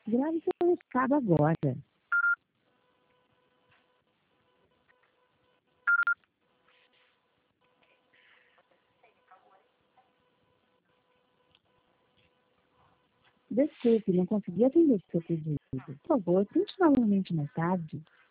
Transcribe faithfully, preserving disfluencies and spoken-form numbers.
Grave seu recado agora. Desculpe, não consegui atender seu pedido. Por favor, tente novamente mais tarde.